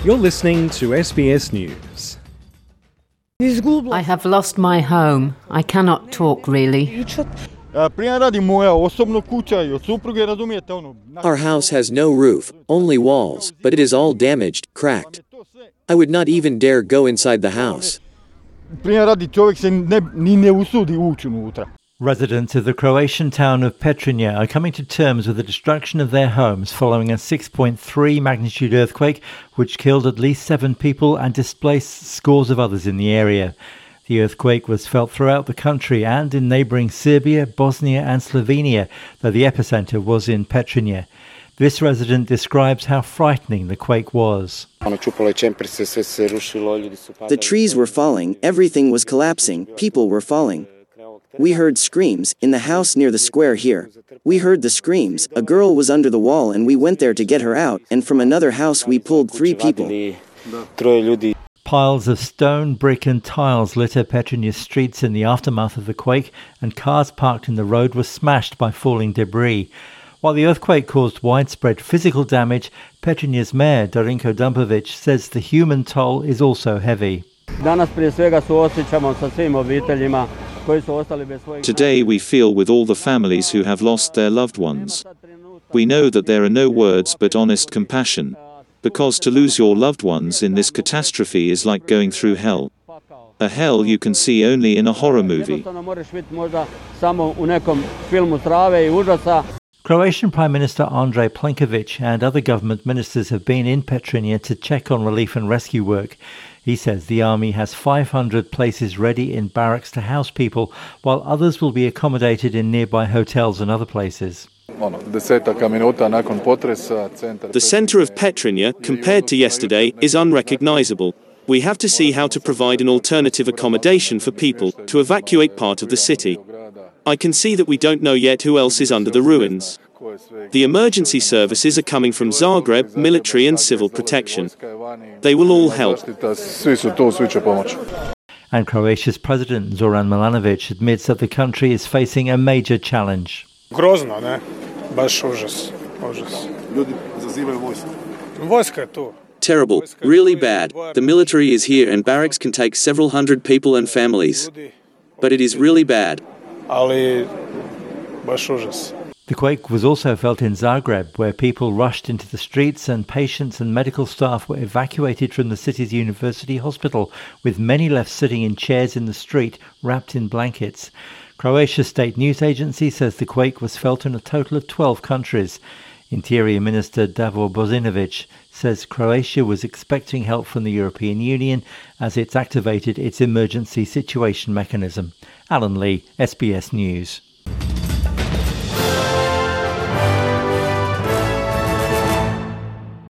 You're listening to SBS News. I have lost my home. I cannot talk really. Our house has no roof, only walls, but it is all damaged, cracked. I would not even dare go inside the house. Residents of the Croatian town of Petrinja are coming to terms with the destruction of their homes following a 6.3 magnitude earthquake which killed at least 7 people and displaced scores of others in the area. The earthquake was felt throughout the country and in neighbouring Serbia, Bosnia and Slovenia, though the epicentre was in Petrinja. This resident describes how frightening the quake was. The trees were falling, everything was collapsing, people were falling. We heard screams in the house near the square here. We heard the screams. A girl was under the wall and we went there to get her out, and from another house we pulled 3 people. Piles of stone, brick and tiles litter Petrinja's streets in the aftermath of the quake, and cars parked in the road were smashed by falling debris. While the earthquake caused widespread physical damage, Petrinja's mayor, Darinko Dumpovic, says the human toll is also heavy. Today we feel with all the families who have lost their loved ones. We know that there are no words but honest compassion, because to lose your loved ones in this catastrophe is like going through hell. A hell you can see only in a horror movie. Croatian Prime Minister Andrej Plenković and other government ministers have been in Petrinja to check on relief and rescue work. He says the army has 500 places ready in barracks to house people, while others will be accommodated in nearby hotels and other places. The centre of Petrinja, compared to yesterday, is unrecognisable. We have to see how to provide an alternative accommodation for people to evacuate part of the city. I can see that we don't know yet who else is under the ruins. The emergency services are coming from Zagreb, military and civil protection. They will all help. And Croatia's President Zoran Milanovic admits that the country is facing a major challenge. Grozno, ne? Baš užas. Vojska je tu. Terrible, really bad. The military is here and barracks can take several hundred people and families. But it is really bad. Ali baš užas. The quake was also felt in Zagreb, where people rushed into the streets and patients and medical staff were evacuated from the city's university hospital, with many left sitting in chairs in the street, wrapped in blankets. Croatia's state news agency says the quake was felt in a total of 12 countries. Interior Minister Davor Božinović says Croatia was expecting help from the European Union as it's activated its emergency situation mechanism. Alan Lee, SBS News.